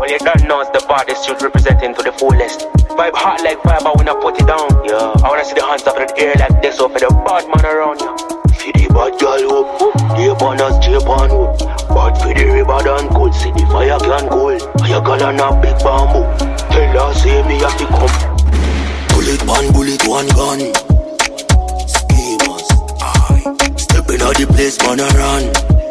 Well, you don't know it's the baddest youth representing to the fullest. Vibe hot like fire, but when I put it down, yeah. I wanna see the hands up in the air like this, so for the bad man around you. See the bad girl up, the banners Japan up. Bad for the river and cold, see the fire can cold. I got on a big bamboo. Tell her say me have to come. Bullet one bullet, one gun. Schemers, aye. Stepping out the place, man a run.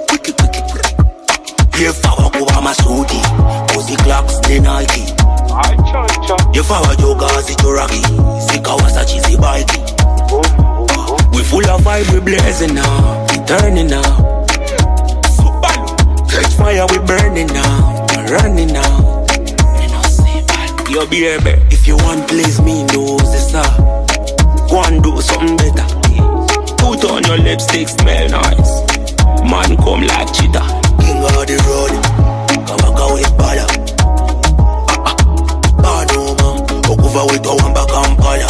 Here forward over my suiti, cause the clocks the Nike. Here forward joggers the Turaki, see Kawasaki the bike. We full of vibe, we blazing now, we turning now. Catch fire, we burning now, we running now. Yo baby, if you want please me, know this go and do something better. Put on your lipstick, smell nice. Man come like cheetah. King of the road, Kawaka with Bala. Banoma, Okuva with Owamba Kampala.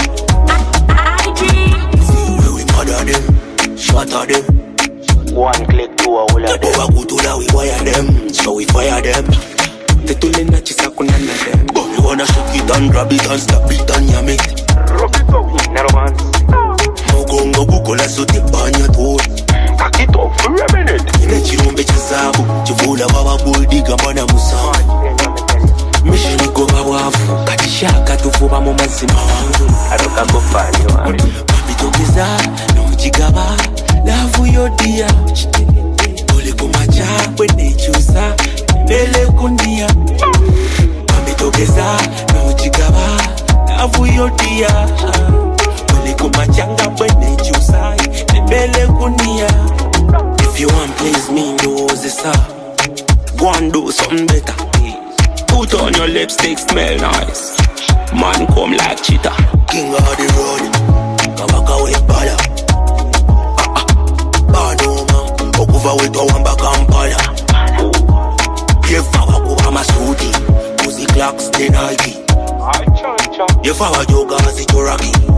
See where we murder them, shatter them. One click to a whole of them. Kutula we wire them, so we fire them. The tulina chisakunana them. We wanna shook it and grab it and stop it and yam it. Rub it out, narrow hands. Mogongo bukola so te banya to. Kakito for a minute. Ine chirumbe chizabu chivula baba buldiga mbana musamu. Mishini go bawafu katishaka tufuba mu mazima wangu. Aroka kufani wangu. Babitokeza no chigaba love yo dia. Ole kumacha kwene chusa nele kundia. Babitokeza no chigaba love yo dia. Ole kumachanga kwene chusa nele kundia. If you want please me, know this go and do something better. Put on your lipstick, smell nice. Man come like cheetah. King of the road, Kawaka with Bala. Banoma, Okuva with Owamba Kampala. Here forward over my suiti, cause the clocks the Nike. Here forward joggers the Turaki.